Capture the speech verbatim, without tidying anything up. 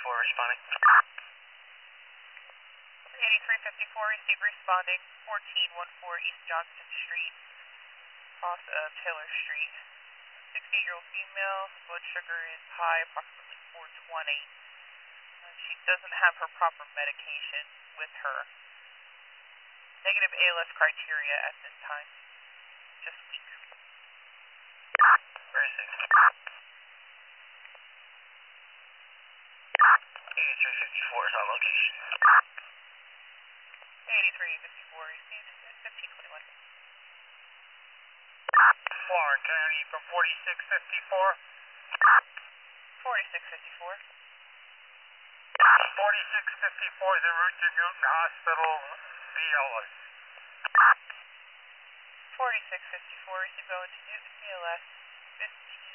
fifty-four responding. eighty-three fifty-four, receive responding, fourteen fourteen East Johnston Street, off of Taylor Street. sixty-eight-year-old female, blood sugar is high, approximately four twenty. Uh, she doesn't have her proper medication with her. Negative A L S criteria at this time. Just weak. Very sick. eighty-three fifty-four is on location. eighty-three fifty-four, received fifteen twenty-one. Warren County from forty-six fifty-four. forty-six fifty-four. forty-six fifty-four is en route to Newton Hospital, V L S. forty-six fifty-four, receive going to Newton V L S, fifteen